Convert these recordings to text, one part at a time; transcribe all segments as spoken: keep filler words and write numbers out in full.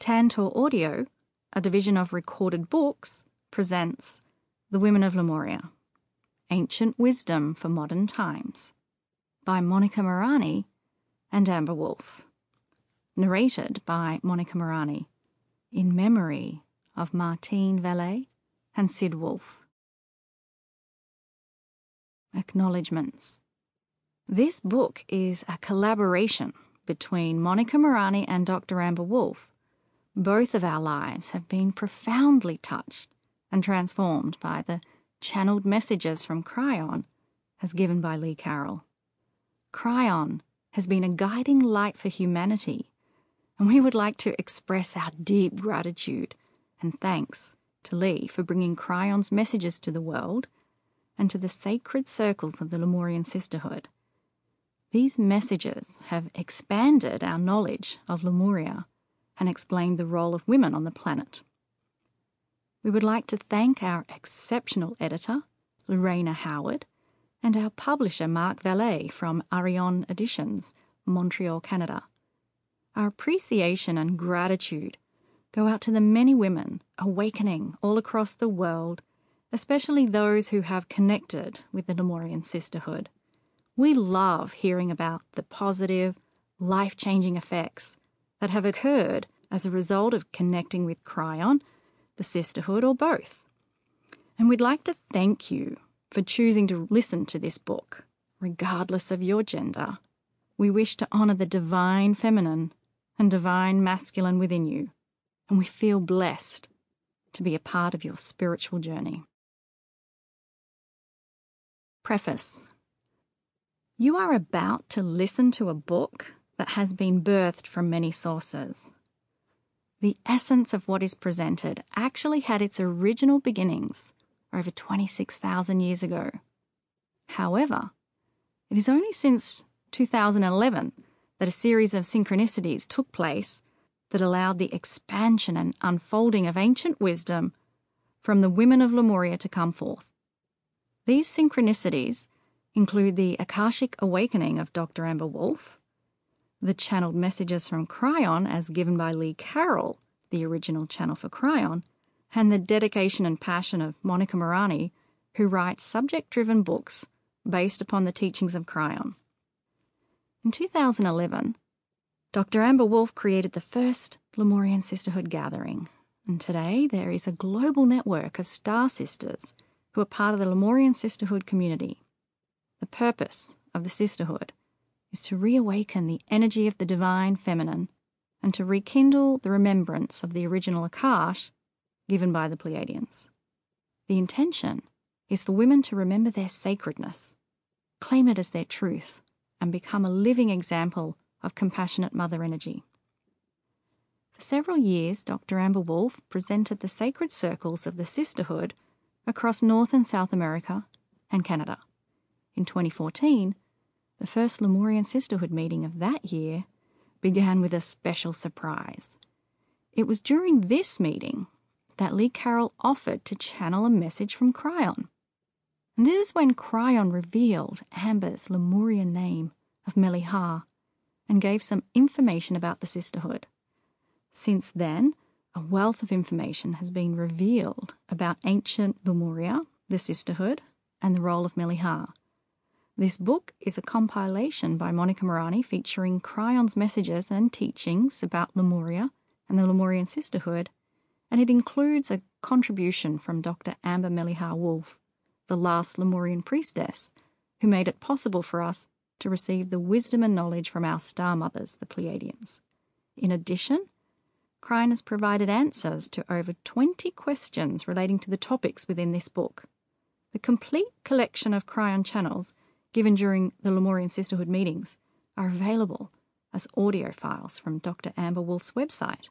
Tantor Audio, a division of Recorded Books, presents The Women of Lemuria, Ancient Wisdom for Modern Times, by Monica Morani and Amber Wolf. Narrated by Monica Morani, in memory of Martine Vallée and Sid Wolfe. Acknowledgements. This book is a collaboration between Monica Morani and Doctor Amber Wolf. Both of our lives have been profoundly touched and transformed by the channeled messages from Kryon as given by Lee Carroll. Kryon has been a guiding light for humanity, and we would like to express our deep gratitude and thanks to Lee for bringing Kryon's messages to the world and to the sacred circles of the Lemurian Sisterhood. These messages have expanded our knowledge of Lemuria and explained the role of women on the planet. We would like to thank our exceptional editor, Lorena Howard, and our publisher, Mark Vallée from Arion Editions, Montreal, Canada. Our appreciation and gratitude go out to the many women awakening all across the world, especially those who have connected with the Lemurian Sisterhood. We love hearing about the positive, life-changing effects that have occurred as a result of connecting with Kryon, the Sisterhood, or both. And we'd like to thank you for choosing to listen to this book, regardless of your gender. We wish to honor the divine feminine and divine masculine within you, and we feel blessed to be a part of your spiritual journey. Preface. You are about to listen to a book that has been birthed from many sources. The essence of what is presented actually had its original beginnings over twenty-six thousand years ago. However, it is only since two thousand eleven that a series of synchronicities took place that allowed the expansion and unfolding of ancient wisdom from the women of Lemuria to come forth. These synchronicities include the Akashic awakening of Doctor Amber Wolf, the channeled messages from Kryon as given by Lee Carroll, the original channel for Kryon, and the dedication and passion of Monica Morani, who writes subject-driven books based upon the teachings of Kryon. In two thousand eleven, Doctor Amber Wolf created the first Lemurian Sisterhood gathering, and today there is a global network of Star Sisters who are part of the Lemurian Sisterhood community. The purpose of the Sisterhood is to reawaken the energy of the divine feminine and to rekindle the remembrance of the original Akash given by the Pleiadians. The intention is for women to remember their sacredness, claim it as their truth, and become a living example of compassionate mother energy. For several years, Doctor Amber Wolf presented the sacred circles of the Sisterhood across North and South America and Canada. In twenty fourteen, the first Lemurian Sisterhood meeting of that year began with a special surprise. It was during this meeting that Lee Carroll offered to channel a message from Kryon. And this is when Kryon revealed Amber's Lemurian name of Meliha and gave some information about the Sisterhood. Since then, a wealth of information has been revealed about ancient Lemuria, the Sisterhood, and the role of Meliha. This book is a compilation by Monica Morani featuring Kryon's messages and teachings about Lemuria and the Lemurian Sisterhood, and it includes a contribution from Doctor Amber Meliha Wolf, the last Lemurian priestess, who made it possible for us to receive the wisdom and knowledge from our star mothers, the Pleiadians. In addition, Kryon has provided answers to over twenty questions relating to the topics within this book. The complete collection of Kryon channels given during the Lemurian Sisterhood meetings are available as audio files from Doctor Amber Wolf's website,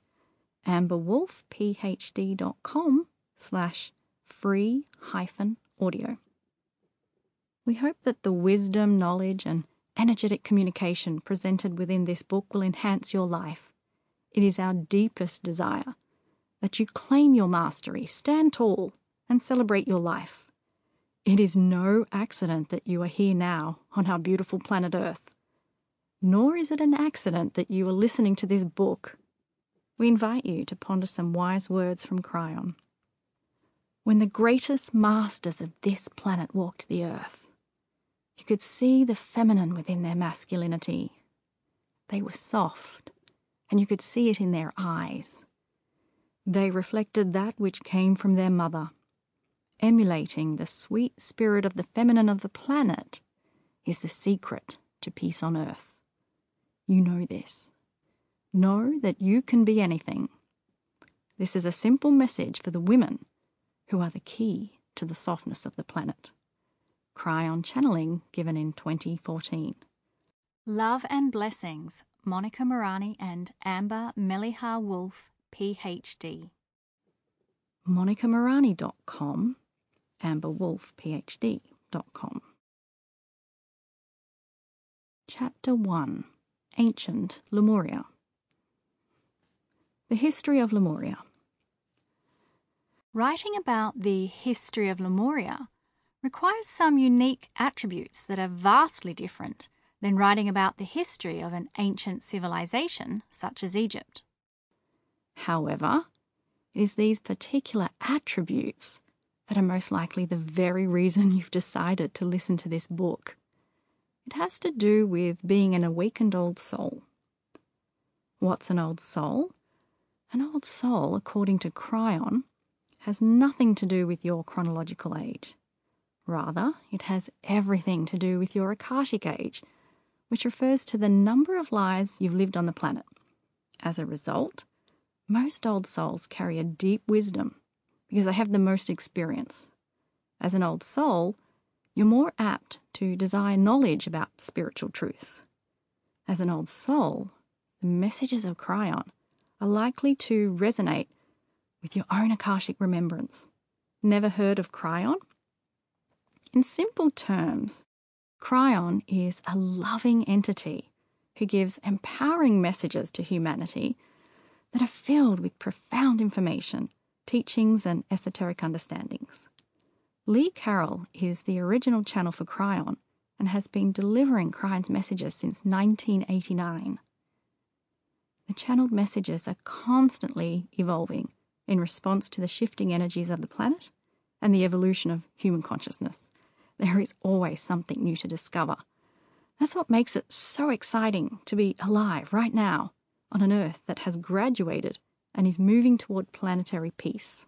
amberwolfphd.com slash free hyphen audio. We hope that the wisdom, knowledge, and energetic communication presented within this book will enhance your life. It is our deepest desire that you claim your mastery, stand tall, and celebrate your life. It is no accident that you are here now on our beautiful planet Earth. Nor is it an accident that you are listening to this book. we invite you to ponder some wise words from Cryon. When the greatest masters of this planet walked the earth, you could see the feminine within their masculinity. They were soft, and you could see it in their eyes. They reflected that which came from their mother. Emulating the sweet spirit of the feminine of the planet is the secret to peace on earth. You know this. Know that you can be anything. This is a simple message for the women who are the key to the softness of the planet. Cryon channeling given in twenty fourteen. Love and blessings, Monica Morani and Amber Meliha Wolf, P H D. monica morani dot com, amber wolf p h d dot com. Chapter one. Ancient Lemuria. The history of Lemuria. Writing about the history of Lemuria requires some unique attributes that are vastly different than writing about the history of an ancient civilization such as Egypt. However, it is these particular attributes that are most likely the very reason you've decided to listen to this book. It has to do with being an awakened old soul. What's an old soul? An old soul, according to Cryon, has nothing to do with your chronological age. Rather, it has everything to do with your Akashic age, which refers to the number of lives you've lived on the planet. As a result, most old souls carry a deep wisdom because they have the most experience. As an old soul, you're more apt to desire knowledge about spiritual truths. As an old soul, the messages of Cryon are likely to resonate with your own Akashic remembrance. Never heard of Cryon? In simple terms, Cryon is a loving entity who gives empowering messages to humanity that are filled with profound information, teachings, and esoteric understandings. Lee Carroll is the original channel for Cryon and has been delivering Cryon's messages since nineteen eighty-nine. The channeled messages are constantly evolving in response to the shifting energies of the planet and the evolution of human consciousness. There is always something new to discover. That's what makes it so exciting to be alive right now on an Earth that has graduated and is moving toward planetary peace.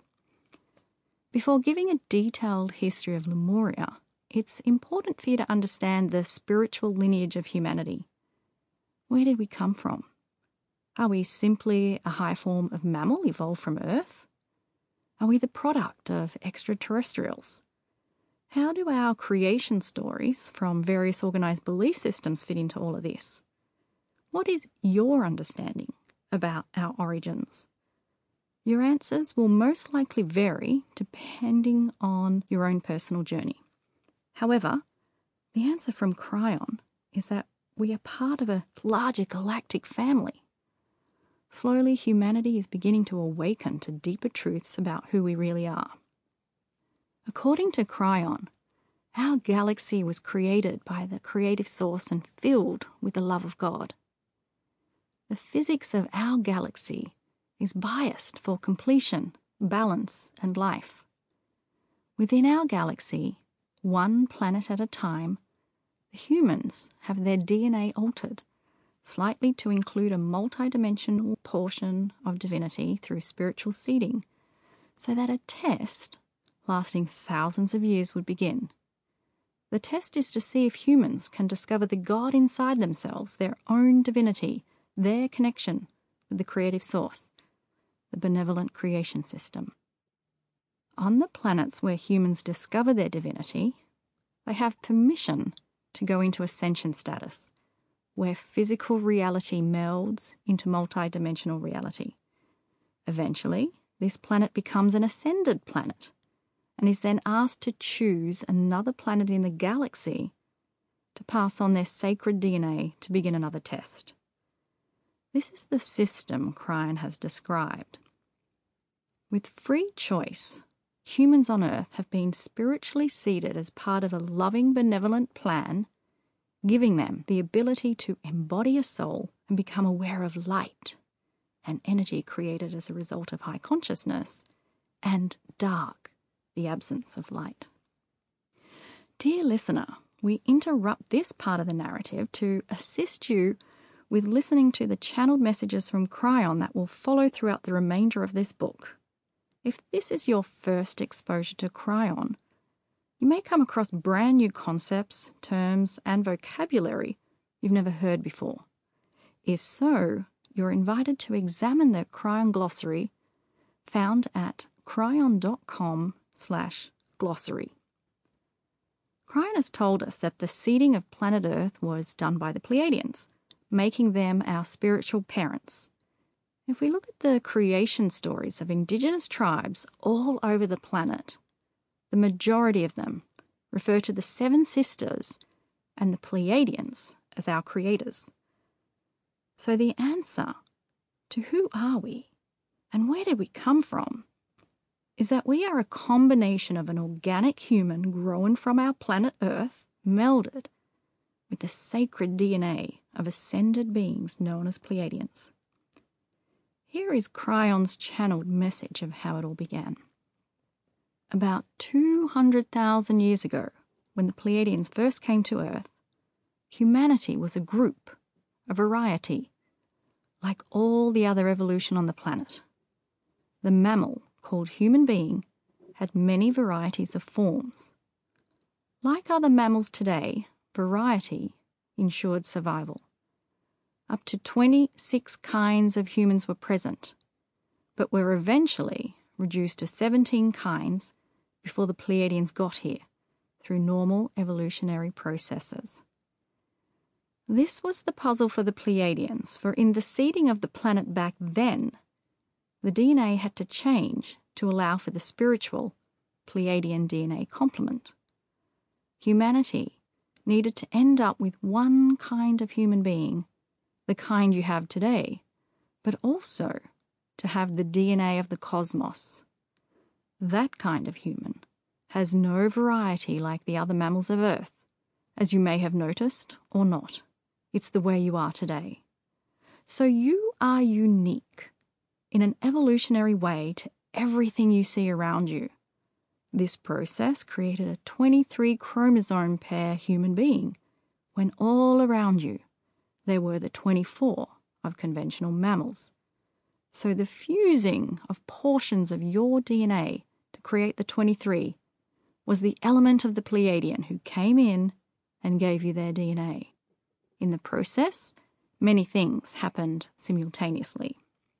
Before giving a detailed history of Lemuria, it's important for you to understand the spiritual lineage of humanity. Where did we come from? Are we simply a high form of mammal evolved from Earth? Are we the product of extraterrestrials? How do our creation stories from various organized belief systems fit into all of this? What is your understanding about our origins? Your answers will most likely vary depending on your own personal journey. However, the answer from Cryon is that we are part of a larger galactic family. Slowly, humanity is beginning to awaken to deeper truths about who we really are. According to Cryon, our galaxy was created by the creative source and filled with the love of God. The physics of our galaxy is biased for completion, balance, and life. Within our galaxy, one planet at a time, the humans have their D N A altered slightly to include a multidimensional portion of divinity through spiritual seeding, so that a test lasting thousands of years would begin. The test is to see if humans can discover the God inside themselves, their own divinity, their connection with the creative source, the benevolent creation system. On the planets where humans discover their divinity, they have permission to go into ascension status, where physical reality melds into multidimensional reality. Eventually, this planet becomes an ascended planet and is then asked to choose another planet in the galaxy to pass on their sacred D N A to begin another test. This is the system Cryon has described. With free choice, humans on Earth have been spiritually seeded as part of a loving, benevolent plan, giving them the ability to embody a soul and become aware of light, and energy created as a result of high consciousness, and dark, the absence of light. Dear listener, we interrupt this part of the narrative to assist you with listening to the channeled messages from Kryon that will follow throughout the remainder of this book. If this is your first exposure to Kryon, you may come across brand new concepts, terms, and vocabulary you've never heard before. If so, you're invited to examine the Kryon glossary found at kryon.com slash glossary. Kryon has told us that the seeding of planet Earth was done by the Pleiadians, making them our spiritual parents. If we look at the creation stories of indigenous tribes all over the planet, the majority of them refer to the Seven Sisters and the Pleiadians as our creators. So the answer to who are we and where did we come from is that we are a combination of an organic human grown from our planet Earth, melded with the sacred D N A of ascended beings known as Pleiadians. Here is Kryon's channeled message of how it all began. About two hundred thousand years ago, when the Pleiadians first came to Earth, humanity was a group, a variety, like all the other evolution on the planet. The mammal, called human being, had many varieties of forms. Like other mammals today, variety ensured survival. Up to twenty-six kinds of humans were present, but were eventually reduced to seventeen kinds before the Pleiadians got here, through normal evolutionary processes. This was the puzzle for the Pleiadians, for in the seeding of the planet back then, the D N A had to change to allow for the spiritual Pleiadian D N A complement. Humanity needed to end up with one kind of human being, the kind you have today, but also to have the D N A of the cosmos. That kind of human has no variety like the other mammals of Earth, as you may have noticed or not. It's the way you are today. So you are unique in an evolutionary way to everything you see around you. This process created a twenty-three chromosome pair human being, when all around you there were the twenty-four of conventional mammals. So the fusing of portions of your D N A to create the twenty-three was the element of the Pleiadian who came in and gave you their D N A. In the process, many things happened simultaneously.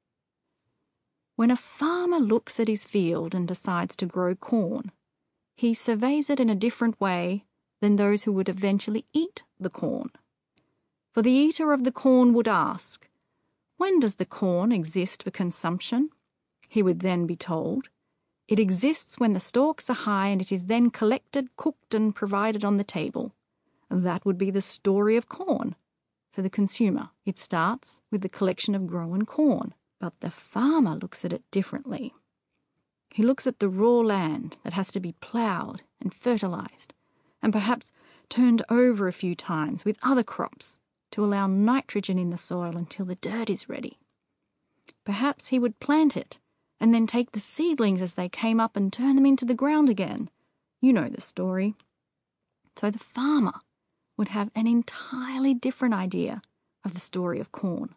When a farmer looks at his field and decides to grow corn, he surveys it in a different way than those who would eventually eat the corn. For the eater of the corn would ask, when does the corn exist for consumption? He would then be told, it exists when the stalks are high and it is then collected, cooked and provided on the table. That would be the story of corn. For the consumer, it starts with the collection of grown corn. But the farmer looks at it differently. He looks at the raw land that has to be ploughed and fertilized, and perhaps turned over a few times with other crops to allow nitrogen in the soil until the dirt is ready. Perhaps he would plant it and then take the seedlings as they came up and turn them into the ground again. You know the story. So the farmer would have an entirely different idea of the story of corn.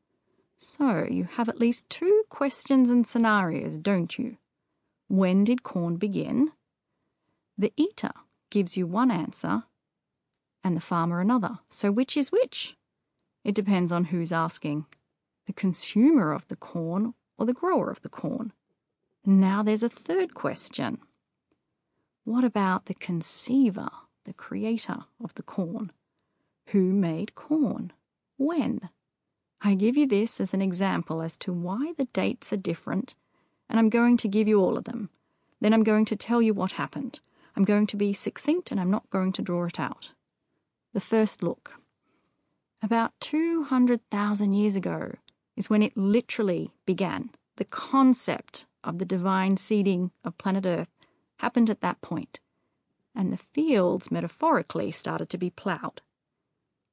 So you have at least two questions and scenarios, don't you? When did corn begin? The eater gives you one answer and the farmer another. So which is which? It depends on who's asking, the consumer of the corn or the grower of the corn. Now there's a third question. What about the conceiver, the creator of the corn? Who made corn? When? I give you this as an example as to why the dates are different, and I'm going to give you all of them. Then I'm going to tell you what happened. I'm going to be succinct and I'm not going to draw it out. The first look. About two hundred thousand years ago is when it literally began. The concept of the divine seeding of planet Earth happened at that point, and the fields metaphorically started to be ploughed.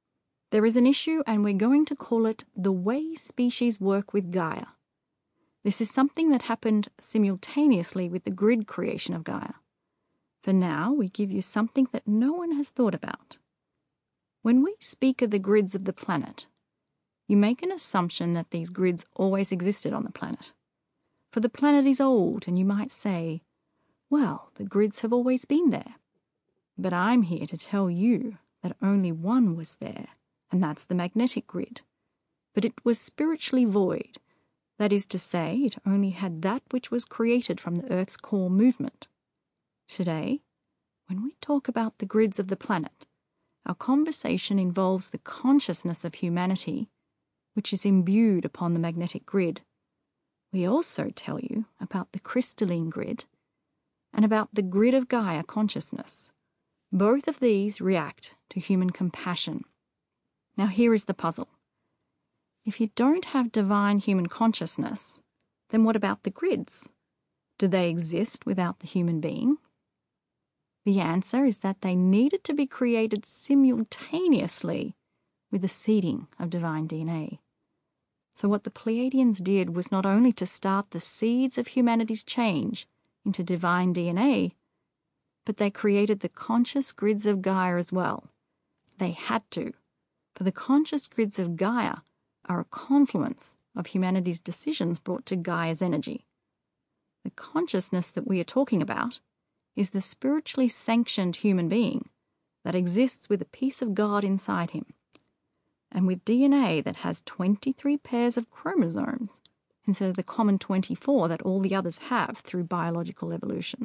There is an issue, and we're going to call it the way species work with Gaia. This is something that happened simultaneously with the grid creation of Gaia. For now, we give you something that no one has thought about. When we speak of the grids of the planet, you make an assumption that these grids always existed on the planet. For the planet is old, and you might say, well, the grids have always been there. But I'm here to tell you that only one was there, and that's the magnetic grid. But it was spiritually void. That is to say, it only had that which was created from the Earth's core movement. Today, when we talk about the grids of the planet, our conversation involves the consciousness of humanity, which is imbued upon the magnetic grid. We also tell you about the crystalline grid and about the grid of Gaia consciousness. Both of these react to human compassion. Now here is the puzzle. If you don't have divine human consciousness, then what about the grids? Do they exist without the human being? The answer is that they needed to be created simultaneously with the seeding of divine D N A. So what the Pleiadians did was not only to start the seeds of humanity's change into divine D N A, but they created the conscious grids of Gaia as well. They had to, for the conscious grids of Gaia are a confluence of humanity's decisions brought to Gaia's energy. The consciousness that we are talking about is the spiritually sanctioned human being that exists with a piece of God inside him, and with D N A that has twenty-three pairs of chromosomes instead of the common twenty-four that all the others have through biological evolution.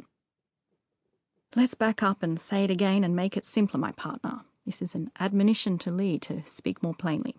Let's back up and say it again and make it simpler, my partner. This is an admonition to Lee to speak more plainly.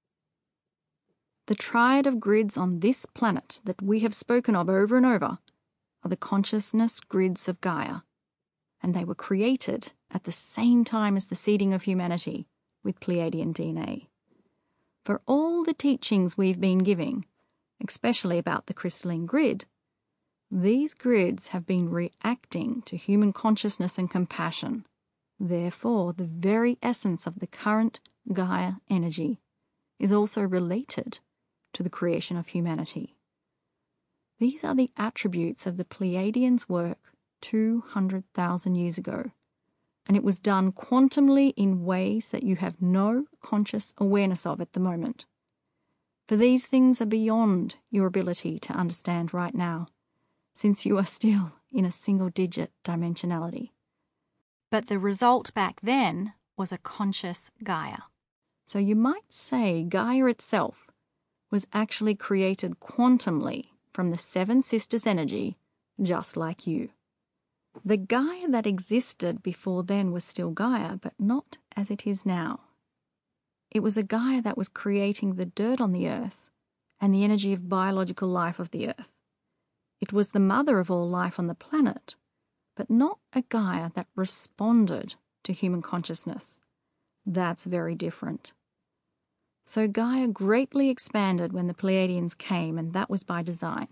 The triad of grids on this planet that we have spoken of over and over are the consciousness grids of Gaia, and they were created at the same time as the seeding of humanity with Pleiadian D N A. For all the teachings we've been giving, especially about the crystalline grid, these grids have been reacting to human consciousness and compassion. Therefore, the very essence of the current Gaia energy is also related to the creation of humanity. These are the attributes of the Pleiadians' work two hundred thousand years ago, and it was done quantumly in ways that you have no conscious awareness of at the moment. For these things are beyond your ability to understand right now, since you are still in a single-digit dimensionality. But the result back then was a conscious Gaia. So you might say Gaia itself was actually created quantumly from the Seven Sisters energy, just like you. The Gaia that existed before then was still Gaia, but not as it is now. It was a Gaia that was creating the dirt on the earth and the energy of biological life of the earth. It was the mother of all life on the planet, but not a Gaia that responded to human consciousness. That's very different. So Gaia greatly expanded when the Pleiadians came, and that was by design.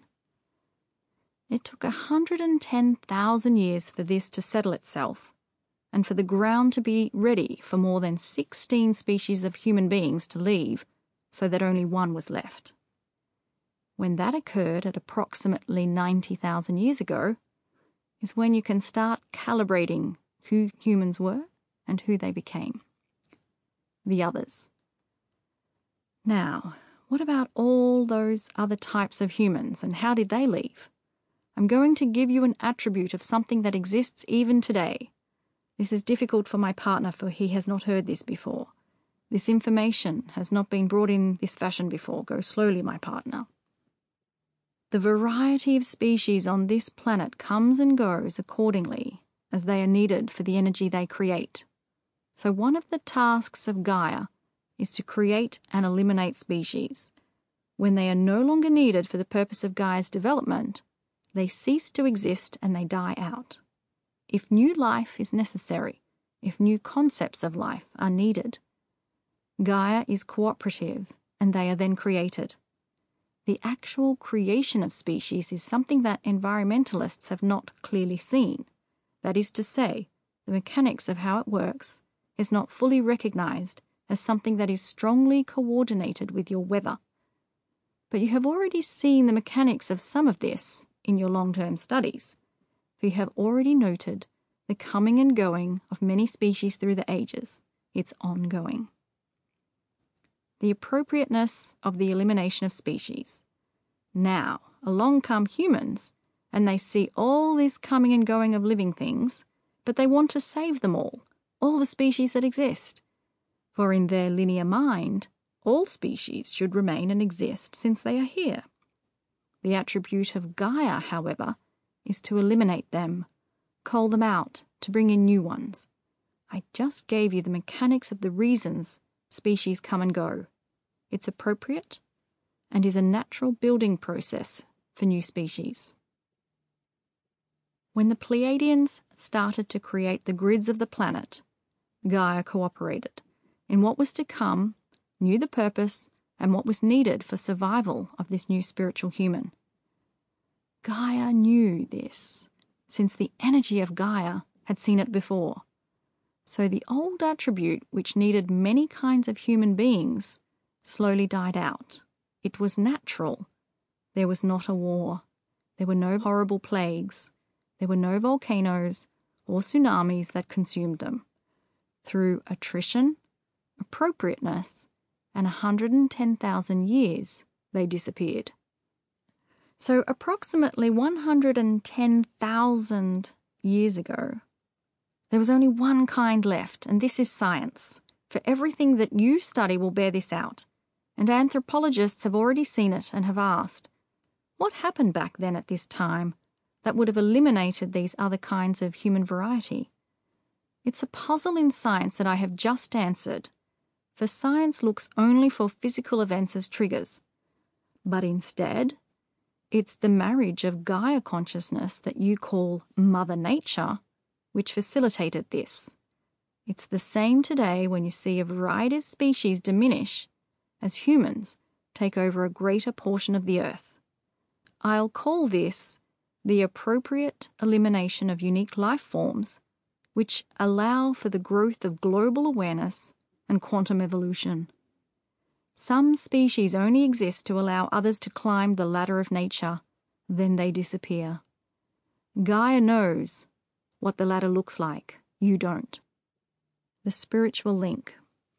It took one hundred ten thousand years for this to settle itself, and for the ground to be ready for more than sixteen species of human beings to leave, so that only one was left. When that occurred at approximately ninety thousand years ago, is when you can start calibrating who humans were and who they became. The others. Now, what about all those other types of humans, and how did they leave? I'm going to give you an attribute of something that exists even today. This is difficult for my partner, for he has not heard this before. This information has not been brought in this fashion before. Go slowly, my partner. The variety of species on this planet comes and goes accordingly as they are needed for the energy they create. So one of the tasks of Gaia is to create and eliminate species. When they are no longer needed for the purpose of Gaia's development, they cease to exist and they die out. If new life is necessary, if new concepts of life are needed, Gaia is cooperative and they are then created. The actual creation of species is something that environmentalists have not clearly seen. That is to say, the mechanics of how it works is not fully recognized as something that is strongly coordinated with your weather. But you have already seen the mechanics of some of this in your long-term studies, for you have already noted the coming and going of many species through the ages. It's ongoing. The appropriateness of the elimination of species. Now, along come humans, and they see all this coming and going of living things, but they want to save them all, all the species that exist. For in their linear mind, all species should remain and exist since they are here. The attribute of Gaia, however, is to eliminate them, cull them out, to bring in new ones. I just gave you the mechanics of the reasons species come and go. It's appropriate and is a natural building process for new species. When the Pleiadians started to create the grids of the planet, Gaia cooperated in what was to come, knew the purpose and what was needed for survival of this new spiritual human. Gaia knew this, since the energy of Gaia had seen it before. So the old attribute, which needed many kinds of human beings, slowly died out. It was natural. There was not a war. There were no horrible plagues. There were no volcanoes or tsunamis that consumed them. Through attrition, appropriateness, and one hundred ten thousand years, they disappeared. So approximately one hundred ten thousand years ago, there was only one kind left, and this is science. For everything that you study will bear this out, and anthropologists have already seen it and have asked, what happened back then at this time that would have eliminated these other kinds of human variety? It's a puzzle in science that I have just answered, for science looks only for physical events as triggers. But instead, it's the marriage of Gaia consciousness that you call Mother Nature, which facilitated this. It's the same today when you see a variety of species diminish as humans take over a greater portion of the earth. I'll call this the appropriate elimination of unique life forms which allow for the growth of global awareness and quantum evolution. Some species only exist to allow others to climb the ladder of nature, then they disappear. Gaia knows what the ladder looks like. You don't. The spiritual link.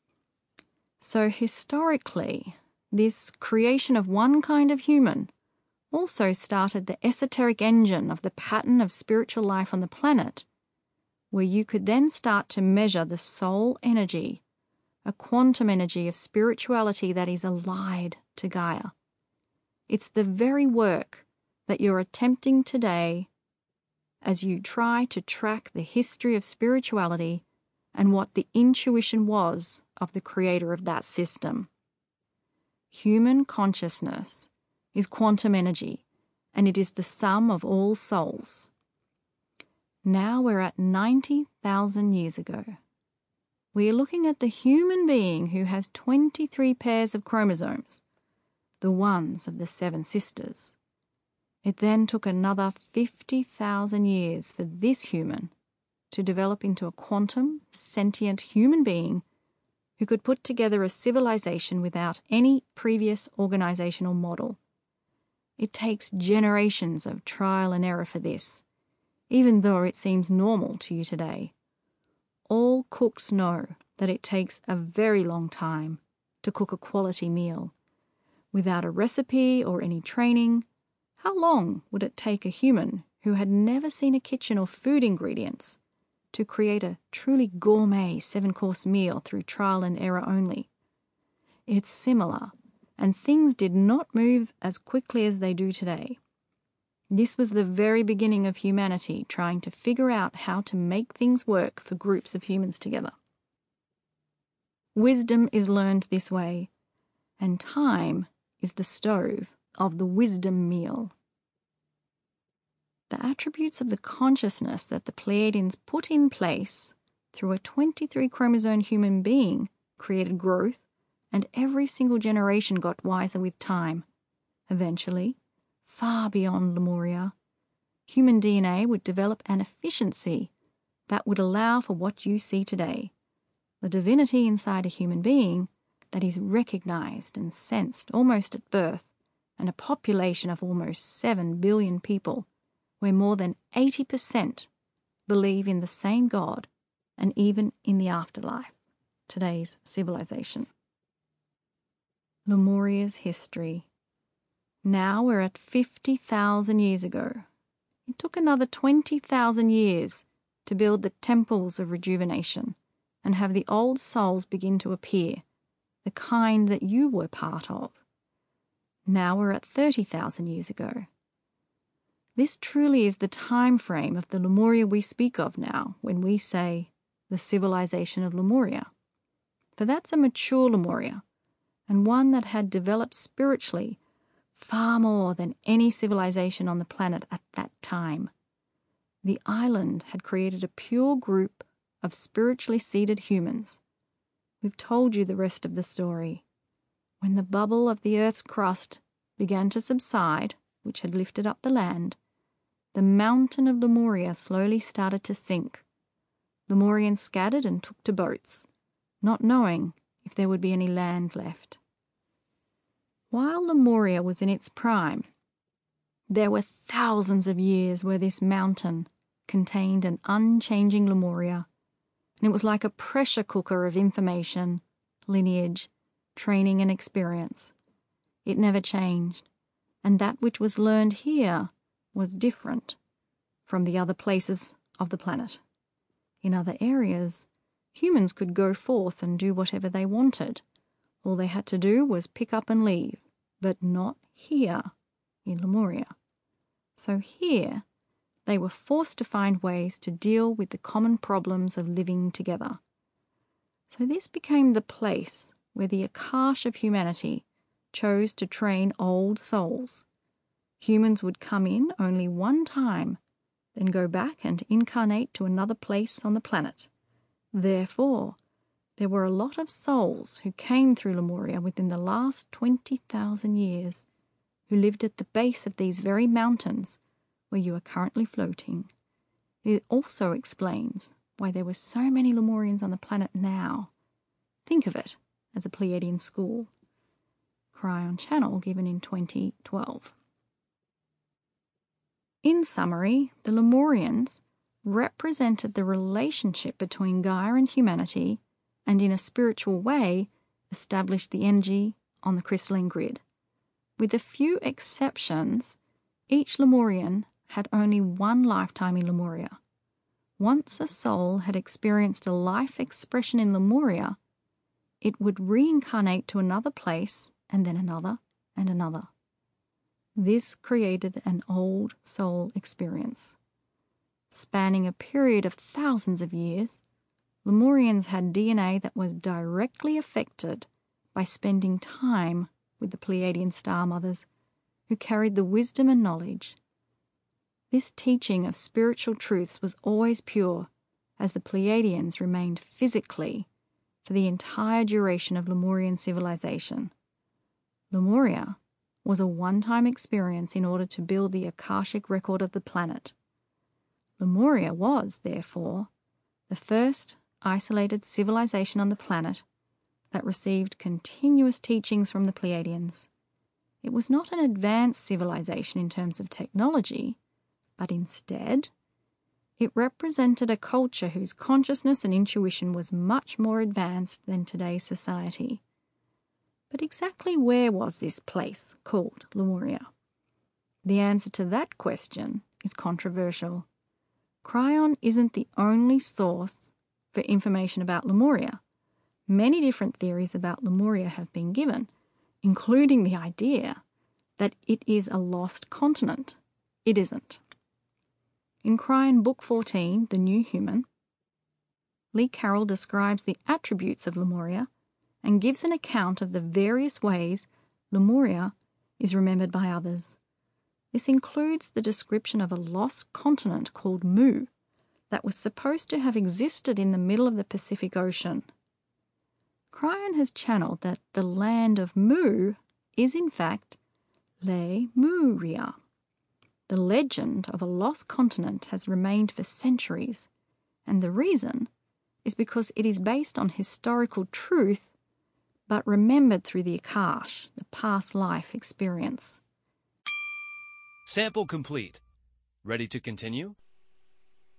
So historically, this creation of one kind of human also started the esoteric engine of the pattern of spiritual life on the planet, where you could then start to measure the soul energy, a quantum energy of spirituality that is allied to Gaia. It's the very work that you're attempting today as you try to track the history of spirituality and what the intuition was of the creator of that system. Human consciousness is quantum energy, and it is the sum of all souls. Now we're at ninety thousand years ago. We are looking at the human being who has twenty-three pairs of chromosomes, the ones of the seven sisters. It then took another fifty thousand years for this human to develop into a quantum, sentient human being who could put together a civilization without any previous organizational model. It takes generations of trial and error for this, even though it seems normal to you today. All cooks know that it takes a very long time to cook a quality meal. Without a recipe or any training, how long would it take a human who had never seen a kitchen or food ingredients to create a truly gourmet seven-course meal through trial and error only? It's similar, and things did not move as quickly as they do today. This was the very beginning of humanity trying to figure out how to make things work for groups of humans together. Wisdom is learned this way, and time is the stove of the wisdom meal. The attributes of the consciousness that the Pleiadians put in place through a twenty-three chromosome human being created growth, and every single generation got wiser with time. Eventually, far beyond Lemuria, human D N A would develop an efficiency that would allow for what you see today, the divinity inside a human being that is recognized and sensed almost at birth, and a population of almost seven billion people, where more than eighty percent believe in the same God and even in the afterlife, today's civilization. Lemuria's history. Now we're at fifty thousand years ago. It took another twenty thousand years to build the temples of rejuvenation and have the old souls begin to appear, the kind that you were part of. Now we're at thirty thousand years ago. This truly is the time frame of the Lemuria we speak of now when we say the civilization of Lemuria. For that's a mature Lemuria, and one that had developed spiritually far more than any civilization on the planet at that time. The island had created a pure group of spiritually seated humans. We've told you the rest of the story. When the bubble of the earth's crust began to subside, which had lifted up the land, the mountain of Lemuria slowly started to sink. Lemurians scattered and took to boats, not knowing if there would be any land left. While Lemuria was in its prime, there were thousands of years where this mountain contained an unchanging Lemuria, and it was like a pressure cooker of information, lineage, training, and experience. It never changed, and that which was learned here was different from the other places of the planet. In other areas, humans could go forth and do whatever they wanted. All they had to do was pick up and leave, but not here in Lemuria. So here, they were forced to find ways to deal with the common problems of living together. So this became the place where the Akash of humanity chose to train old souls. Humans would come in only one time, then go back and incarnate to another place on the planet. Therefore, there were a lot of souls who came through Lemuria within the last twenty thousand years, who lived at the base of these very mountains where you are currently floating. It also explains why there were so many Lemurians on the planet now. Think of it as a Pleiadian school. Cryon Channel given in twenty twelve. In summary, the Lemurians represented the relationship between Gaia and humanity, and in a spiritual way established the energy on the crystalline grid. With a few exceptions, each Lemurian had only one lifetime in Lemuria. Once a soul had experienced a life expression in Lemuria, it would reincarnate to another place, and then another, and another. This created an old soul experience. Spanning a period of thousands of years, Lemurians had D N A that was directly affected by spending time with the Pleiadian star mothers who carried the wisdom and knowledge. This teaching of spiritual truths was always pure, as the Pleiadians remained physically for the entire duration of Lemurian civilization. Lemuria was a one-time experience in order to build the Akashic record of the planet. Lemuria was, therefore, the first isolated civilization on the planet that received continuous teachings from the Pleiadians. It was not an advanced civilization in terms of technology, but instead, it represented a culture whose consciousness and intuition was much more advanced than today's society. But exactly where was this place called Lemuria? The answer to that question is controversial. Cryon isn't the only source for information about Lemuria. Many different theories about Lemuria have been given, including the idea that it is a lost continent. It isn't. In Cryon Book fourteen, The New Human, Lee Carroll describes the attributes of Lemuria and gives an account of the various ways Lemuria is remembered by others. This includes the description of a lost continent called Mu that was supposed to have existed in the middle of the Pacific Ocean. Cryon has channeled that the land of Mu is in fact Lemuria. The legend of a lost continent has remained for centuries, and the reason is because it is based on historical truth, but remembered through the Akash, the past life experience. Sample complete. Ready to continue?